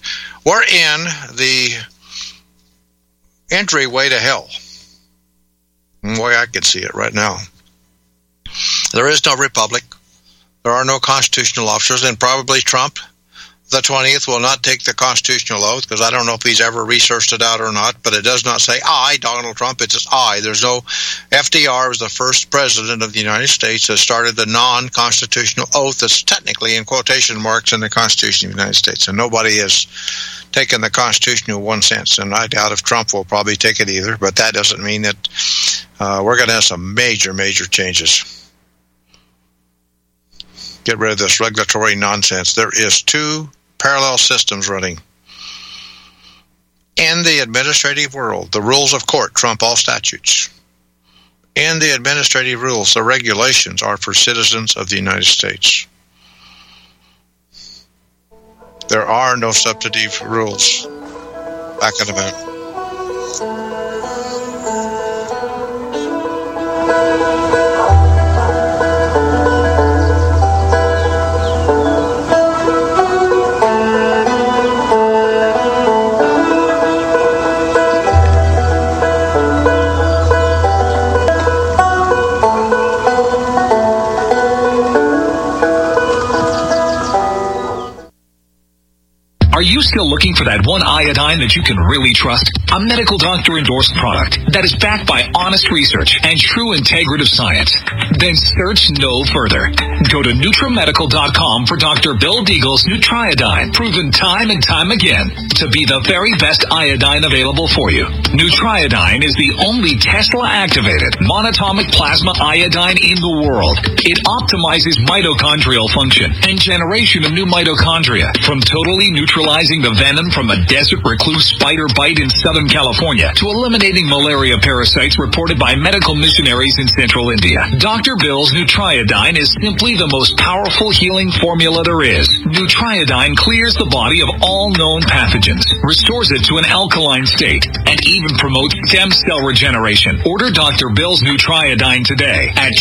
in the entryway to hell. The way I can see it right now. There is no republic. There are no constitutional officers, and probably Trump, the 20th, will not take the constitutional oath, because I don't know if he's ever researched it out or not, but it does not say I, Donald Trump. It says I. There's no... FDR was the first president of the United States that started the non-constitutional oath that's technically in quotation marks in the Constitution of the United States, and nobody has taken the Constitution in one sense, and I doubt if Trump will probably take it either, but that doesn't mean that we're going to have some major, major changes. Get rid of this regulatory nonsense. There is two parallel systems running. In the administrative world, the rules of court trump all statutes. In the administrative rules, the regulations are for citizens of the United States. There are no substantive rules. Back in a minute. Are you still looking for that one iodine that you can really trust? A medical doctor endorsed product that is backed by honest research and true integrative science? Then search no further. Go to NutriMedical.com for Dr. Bill Deagle's Nutriodine, proven time and time again to be the very best iodine available for you. Nutriodine is the only Tesla-activated monatomic plasma iodine in the world. It optimizes mitochondrial function and generation of new mitochondria, from totally neutralizing the venom from a desert recluse spider bite in Southern California to eliminating malaria parasites reported by medical missionaries in Central India. Dr. Bill's Nutriodine is simply the most powerful healing formula there is. Nutriodine clears the body of all known pathogens, restores it to an alkaline state, and even promotes stem cell regeneration. Order Dr. Bill's Nutriodine today at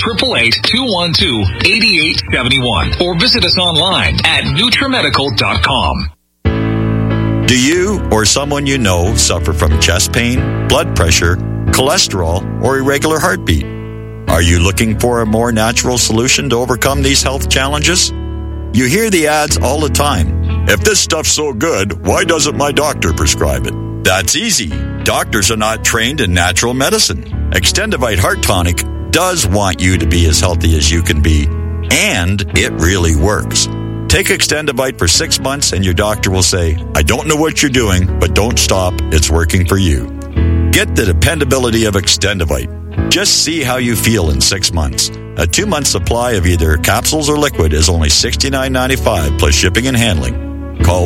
888-212-8871 or visit us online at NutriMedical.com. Do you or someone you know suffer from chest pain, blood pressure, cholesterol, or irregular heartbeat? Are you looking for a more natural solution to overcome these health challenges? You hear the ads all the time. If this stuff's so good, why doesn't my doctor prescribe it? That's easy. Doctors are not trained in natural medicine. Extendivite Heart Tonic does want you to be as healthy as you can be, and it really works. Take Extendivite for 6 months and your doctor will say, I don't know what you're doing, but don't stop. It's working for you. Get the dependability of Extendivite. Just see how you feel in 6 months. A 2-month supply of either capsules or liquid is only $69.95 plus shipping and handling. Call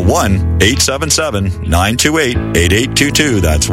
1-877-928-8822. That's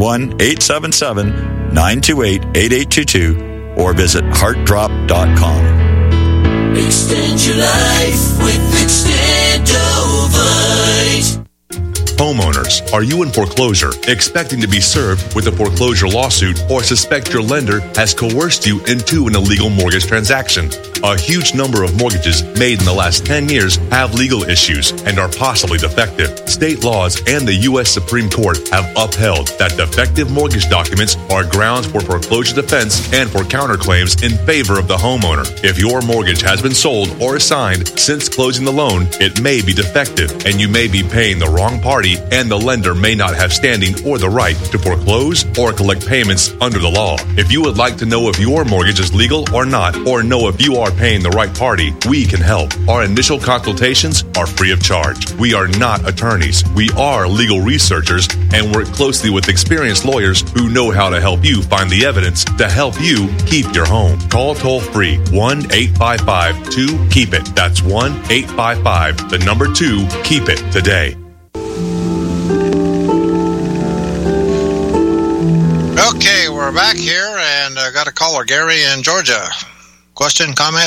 1-877-928-8822 or visit heartdrop.com. Extend your life with Extendovite. Homeowners, are you in foreclosure, expecting to be served with a foreclosure lawsuit, or suspect your lender has coerced you into an illegal mortgage transaction? A huge number of mortgages made in the last 10 years have legal issues and are possibly defective. State laws and the U.S. Supreme Court have upheld that defective mortgage documents are grounds for foreclosure defense and for counterclaims in favor of the homeowner. If your mortgage has been sold or assigned since closing the loan, it may be defective, and you may be paying the wrong party, and the lender may not have standing or the right to foreclose or collect payments under the law. If you would like to know if your mortgage is legal or not, or know if you are paying the right party, we can help. Our initial consultations are free of charge. We are not attorneys. We are legal researchers and work closely with experienced lawyers who know how to help you find the evidence to help you keep your home. Call toll-free 1-855-2-KEEP-IT. That's 1-855-2-KEEP-IT today. Okay, we're back here, and I got a caller, Gary in Georgia. Question, comment?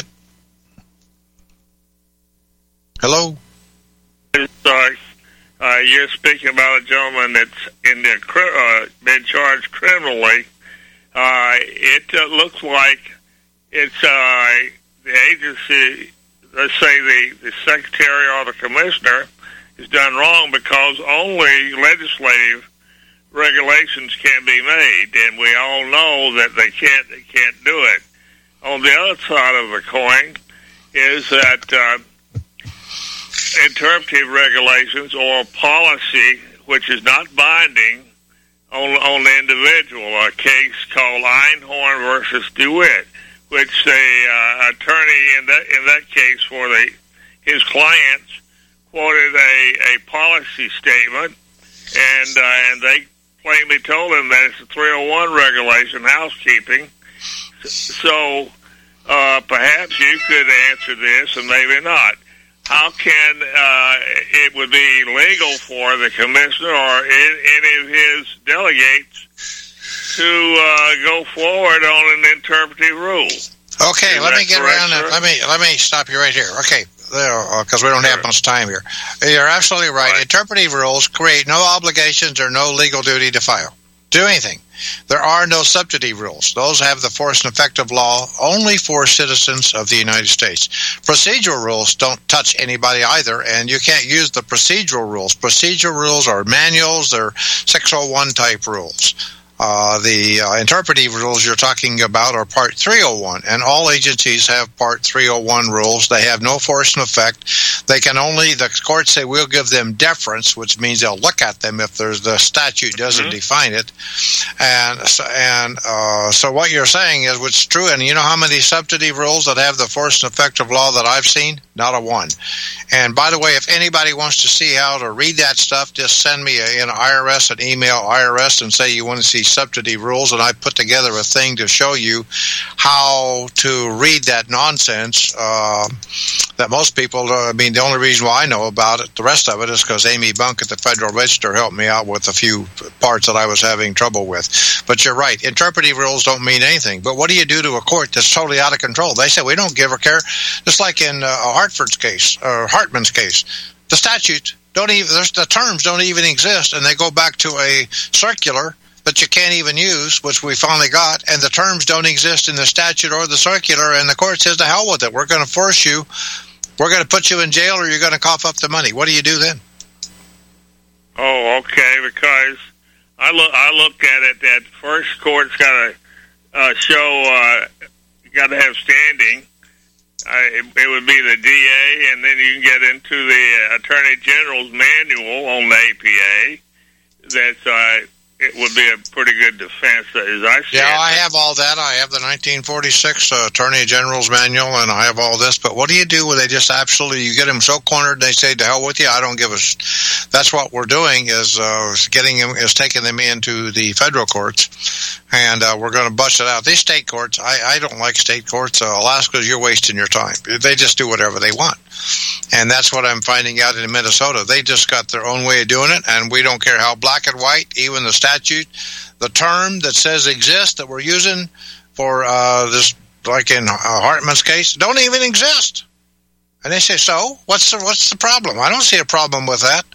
Hello? Sorry. You're speaking about a gentleman that's in the been charged criminally. It looks like it's the agency, let's say the secretary or the commissioner, is done wrong, because only legislative regulations can be made, and we all know that they can't do it. On the other side of the coin is that interpretive regulations or policy, which is not binding on the individual, a case called Einhorn versus DeWitt, which the attorney in that case for his clients quoted a policy statement, and they plainly told him that it's a 301 regulation, housekeeping. So perhaps you could answer this, and maybe not. How can it would be legal for the commissioner or any of his delegates to go forward on an interpretive rule? Okay, let me get around that. Let me stop you right here. Okay, because we don't have much time here. You're absolutely right. Interpretive rules create no obligations or no legal duty to do anything. There are no subsidy rules. Those have the force and effect of law only for citizens of the United States. Procedural rules don't touch anybody either, and you can't use the procedural rules. Procedural rules are manuals. They're 601 type rules. The interpretive rules you're talking about are Part 301, and all agencies have Part 301 rules. They have no force and effect. They can only, the courts say we'll give them deference, which means they'll look at them if the statute doesn't define it. And so what you're saying is what's true, and you know how many subsidy rules that have the force and effect of law that I've seen? Not a one. And by the way, if anybody wants to see how to read that stuff, just send me an IRS, an email IRS, and say you want to see subsidy rules, and I put together a thing to show you how to read that nonsense that most people, the only reason why I know about it, the rest of it is because Amy Bunk at the Federal Register helped me out with a few parts that I was having trouble with. But you're right, interpretive rules don't mean anything. But what do you do to a court that's totally out of control? They say we don't give a care, just like in Hartford's case, or Hartman's case. The statute the terms don't even exist, and they go back to a circular that you can't even use, which we finally got, and the terms don't exist in the statute or the circular, and the court says, to hell with it. We're going to force you. We're going to put you in jail, or you're going to cough up the money. What do you do then? Oh, okay, because I look at it that first court's got to show, got to have standing. It would be the DA, and then you can get into the Attorney General's manual on the APA. That's it would be a pretty good defense, as I see it. Yeah, I have all that. I have the 1946 Attorney General's manual, and I have all this. But what do you do when they just absolutely, you get them so cornered, they say, to hell with you, I don't give a... That's what we're doing is taking them into the federal courts, and we're going to bust it out. These state courts, I don't like state courts. Alaska, you're wasting your time. They just do whatever they want. And that's what I'm finding out in Minnesota. They just got their own way of doing it, and we don't care how black and white, even the statute, the term that says exist that we're using for this, like in Hartman's case, don't even exist. And they say, so what's the problem? I don't see a problem with that.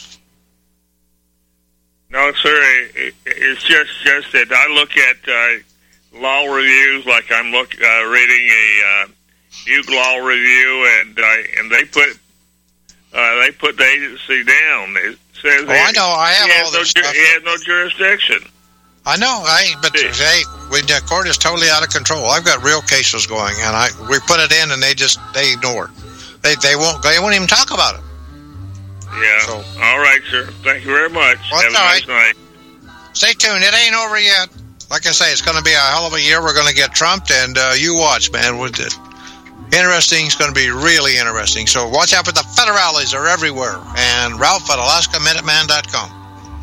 No, sir. It's just that I look at law reviews like I'm reading a Duke Law Review, and they put the agency down. It says I know. I have all this stuff. He has no jurisdiction. I know. But the court is totally out of control. I've got real cases going, and we put it in, and they ignore. They won't even talk about it. Yeah. So, all right, sir. Thank you very much. Have a nice night. Stay tuned. It ain't over yet. Like I say, it's going to be a hell of a year. We're going to get trumped, and you watch, man. Interesting. It's going to be really interesting. So watch out for the federales. They're everywhere. And Ralph at AlaskaMinuteman.com.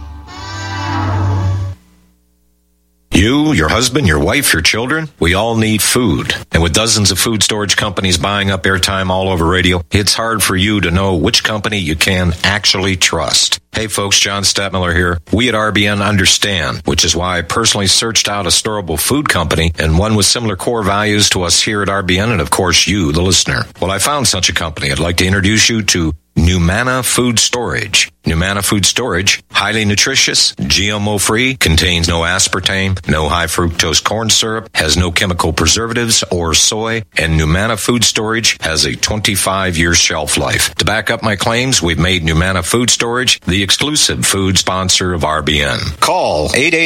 You, your husband, your wife, your children, we all need food. And with dozens of food storage companies buying up airtime all over radio, it's hard for you to know which company you can actually trust. Hey folks, John Stadtmiller here. We at RBN understand, which is why I personally searched out a storable food company and one with similar core values to us here at RBN and of course you, the listener. Well, I found such a company. I'd like to introduce you to Numana Food Storage. Numana Food Storage, highly nutritious, GMO-free, contains no aspartame, no high fructose corn syrup, has no chemical preservatives or soy, and Numana Food Storage has a 25-year shelf life. To back up my claims, we've made Numana Food Storage the exclusive food sponsor of RBN. Call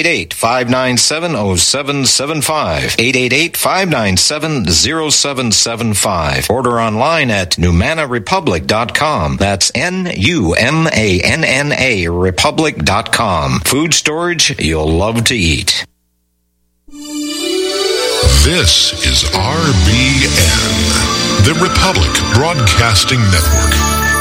888-597-0775, 888-597-0775. Order online at NumanaRepublic.com. That's NUMANNA Republic.com. Food storage you'll love to eat. This is RBN, the Republic Broadcasting Network.